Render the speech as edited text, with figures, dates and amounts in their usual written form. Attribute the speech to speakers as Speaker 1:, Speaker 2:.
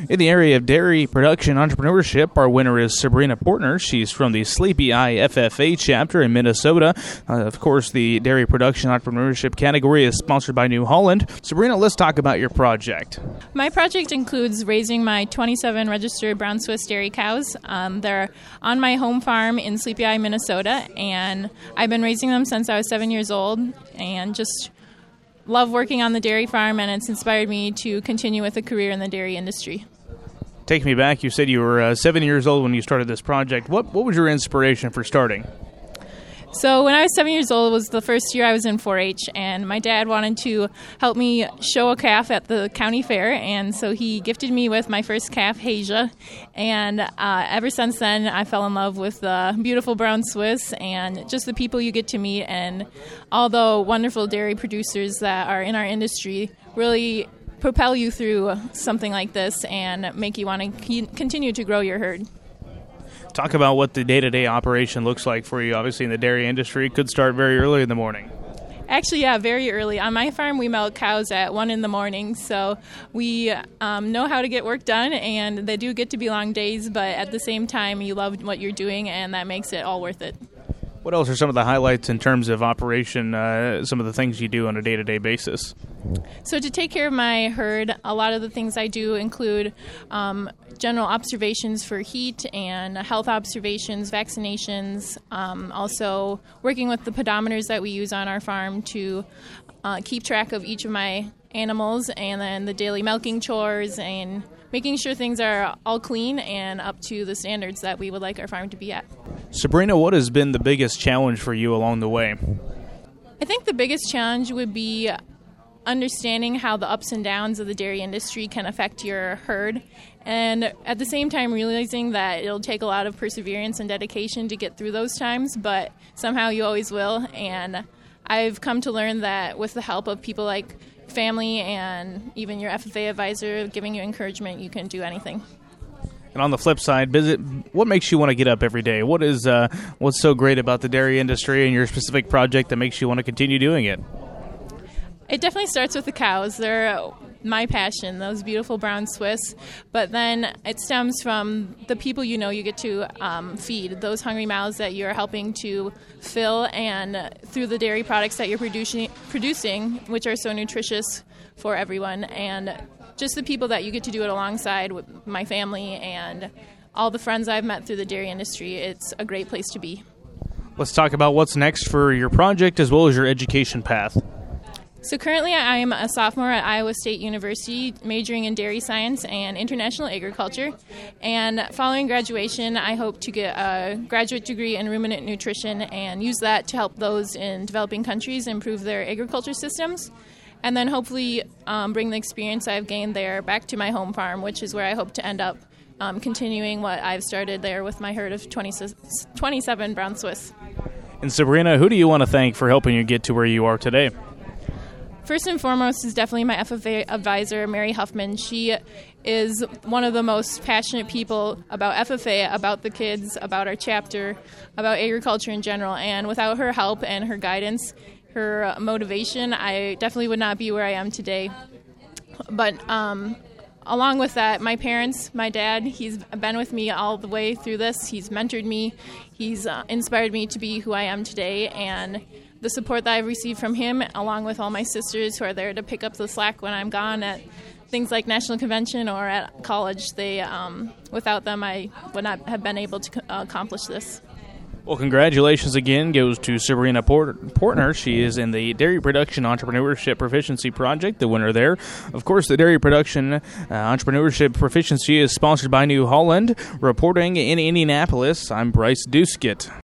Speaker 1: In the area of dairy production entrepreneurship, our winner is Sabrina Portner. She's from the Sleepy Eye FFA chapter in Minnesota. Of course, the dairy production entrepreneurship category is sponsored by New Holland. Sabrina, let's talk about your project.
Speaker 2: My project includes raising my 27 registered brown Swiss dairy cows. They're on my home farm in Sleepy Eye, Minnesota, and I've been raising them since I was 7 years old and just love working on the dairy farm, and it's inspired me to continue with a career in the dairy industry.
Speaker 1: Take me back. You said you were 7 years old when you started this project. What was your inspiration for starting?
Speaker 2: So when I was 7 years old, it was the first year I was in 4-H, and my dad wanted to help me show a calf at the county fair, and so he gifted me with my first calf, Hasia, and ever since then I fell in love with the beautiful brown Swiss and just the people you get to meet, and all the wonderful dairy producers that are in our industry really propel you through something like this and make you want to continue to grow your herd.
Speaker 1: Talk about what the day-to-day operation looks like for you. Obviously, in the dairy industry, it could start very early in the morning.
Speaker 2: Actually, yeah, very early. On my farm, we milk cows at 1 in the morning, so we know how to get work done, and they do get to be long days, but at the same time, you love what you're doing, and that makes it all worth it.
Speaker 1: What else are some of the highlights in terms of operation, some of the things you do on a day-to-day basis?
Speaker 2: So to take care of my herd, a lot of the things I do include general observations for heat and health observations, vaccinations, also working with the pedometers that we use on our farm to keep track of each of my animals, and then the daily milking chores and making sure things are all clean and up to the standards that we would like our farm to be at.
Speaker 1: Sabrina, what has been the biggest challenge for you along the way?
Speaker 2: I think the biggest challenge would be understanding how the ups and downs of the dairy industry can affect your herd, and at the same time realizing that it'll take a lot of perseverance and dedication to get through those times, but somehow you always will. And I've come to learn that with the help of people like family and even your FFA advisor giving you encouragement, you can do anything.
Speaker 1: And on the flip side, what makes you want to get up every day? What's so great about the dairy industry and your specific project that makes you want to continue doing it?
Speaker 2: It definitely starts with the cows. They're my passion, those beautiful brown Swiss. But then it stems from the people you get to feed, those hungry mouths that you're helping to fill, and through the dairy products that you're producing, which are so nutritious for everyone. And just the people that you get to do it alongside with my family and all the friends I've met through the dairy industry. It's a great place to be.
Speaker 1: Let's talk about what's next for your project as well as your education path.
Speaker 2: So currently I'm a sophomore at Iowa State University, majoring in dairy science and international agriculture. And following graduation, I hope to get a graduate degree in ruminant nutrition and use that to help those in developing countries improve their agriculture systems. And then hopefully bring the experience I've gained there back to my home farm, which is where I hope to end up continuing what I've started there with my herd of 27 brown Swiss.
Speaker 1: And Sabrina, who do you want to thank for helping you get to where you are today?
Speaker 2: First and foremost is definitely my FFA advisor, Mary Huffman. She is one of the most passionate people about FFA, about the kids, about our chapter, about agriculture in general. And without her help and her guidance, her motivation, I definitely would not be where I am today. But along with that, my parents, my dad, he's been with me all the way through this. He's mentored me. He's inspired me to be who I am today. And the support that I've received from him, along with all my sisters who are there to pick up the slack when I'm gone at things like National Convention or at college, without them, I would not have been able to accomplish this.
Speaker 1: Well, congratulations again goes to Sabrina Portner. She is in the Dairy Production Entrepreneurship Proficiency Project, the winner there. Of course, the Dairy Production Entrepreneurship Proficiency is sponsored by New Holland. Reporting in Indianapolis, I'm Bryce Duskett.